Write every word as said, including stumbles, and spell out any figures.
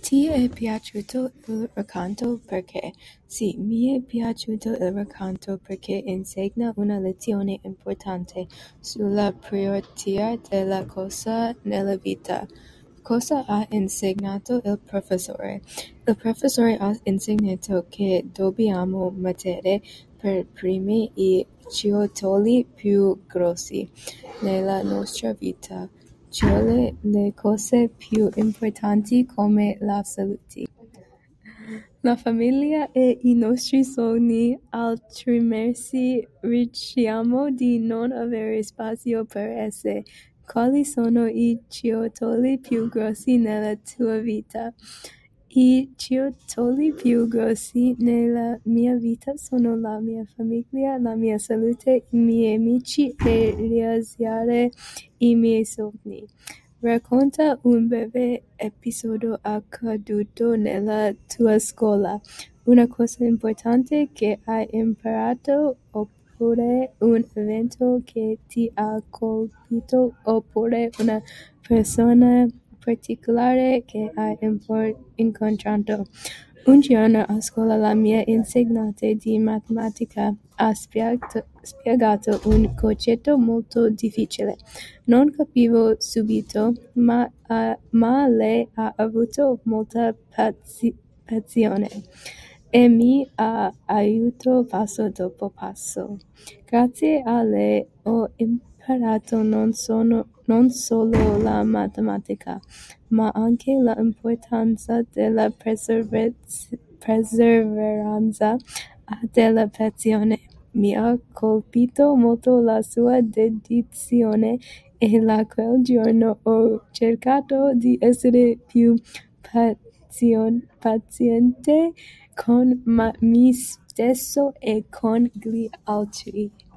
Ti è piaciuto il racconto perché? Sì, mi è piaciuto il racconto perché insegna una lezione importante sulla priorità della cosa nella vita. Cosa ha insegnato il professore? Il professore ha insegnato che dobbiamo mettere per primi i giocattoli più grossi nella nostra vita, cioè le cose più importanti come la salute, la famiglia e i nostri sogni, altrimenti rischiamo di non avere spazio per esse. Quali sono i giocattoli più grossi nella tua vita? I giocattoli più grossi nella mia vita sono la mia famiglia, la mia salute, i miei amici e realizzare i miei sogni. Racconta un breve episodio accaduto nella tua scuola, una cosa importante che hai imparato oppure un evento che ti ha colpito oppure una persona particolare che hai incontrato. Un giorno a scuola la mia insegnante di matematica ha spiegato, spiegato un concetto molto difficile. Non capivo subito, ma, uh, ma lei ha avuto molta pazi- passione e mi ha aiutato passo dopo passo. Grazie a lei ho imparato non, sono, non solo la matematica, ma anche l'importanza della perseveranza e della passione. Mi ha colpito molto la sua dedizione e da quel giorno ho cercato di essere più pazion- paziente con me stesso e con gli altri.